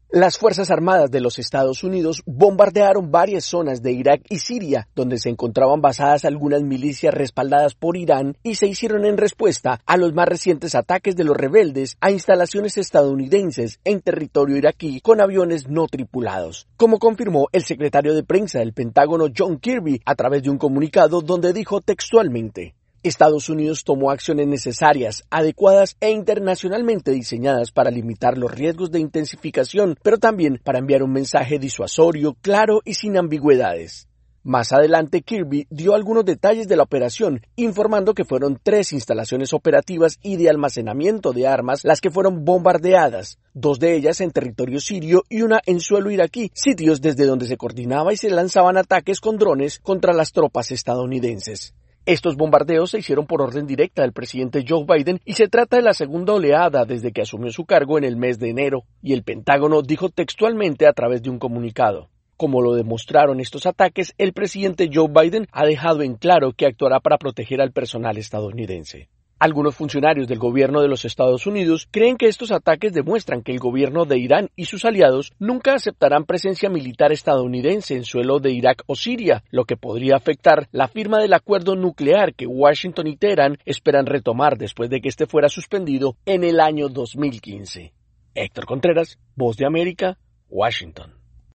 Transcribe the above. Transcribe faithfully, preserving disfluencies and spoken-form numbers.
Las Fuerzas Armadas de los Estados Unidos bombardearon varias zonas de Irak y Siria, donde se encontraban basadas algunas milicias respaldadas por Irán, y se hicieron en respuesta a los más recientes ataques de los rebeldes a instalaciones estadounidenses en territorio iraquí con aviones no tripulados, como confirmó el secretario de prensa del Pentágono John Kirby a través de un comunicado donde dijo textualmente: Estados Unidos tomó acciones necesarias, adecuadas e internacionalmente diseñadas para limitar los riesgos de intensificación, pero también para enviar un mensaje disuasorio, claro y sin ambigüedades. Más adelante, Kirby dio algunos detalles de la operación, informando que fueron tres instalaciones operativas y de almacenamiento de armas las que fueron bombardeadas, dos de ellas en territorio sirio y una en suelo iraquí, sitios desde donde se coordinaba y se lanzaban ataques con drones contra las tropas estadounidenses. Estos bombardeos se hicieron por orden directa del presidente Joe Biden y se trata de la segunda oleada desde que asumió su cargo en el mes de enero, y el Pentágono dijo textualmente a través de un comunicado: como lo demostraron estos ataques, el presidente Joe Biden ha dejado en claro que actuará para proteger al personal estadounidense. Algunos funcionarios del gobierno de los Estados Unidos creen que estos ataques demuestran que el gobierno de Irán y sus aliados nunca aceptarán presencia militar estadounidense en suelo de Irak o Siria, lo que podría afectar la firma del acuerdo nuclear que Washington y Teherán esperan retomar después de que este fuera suspendido en el año dos mil quince. Héctor Contreras, Voz de América, Washington.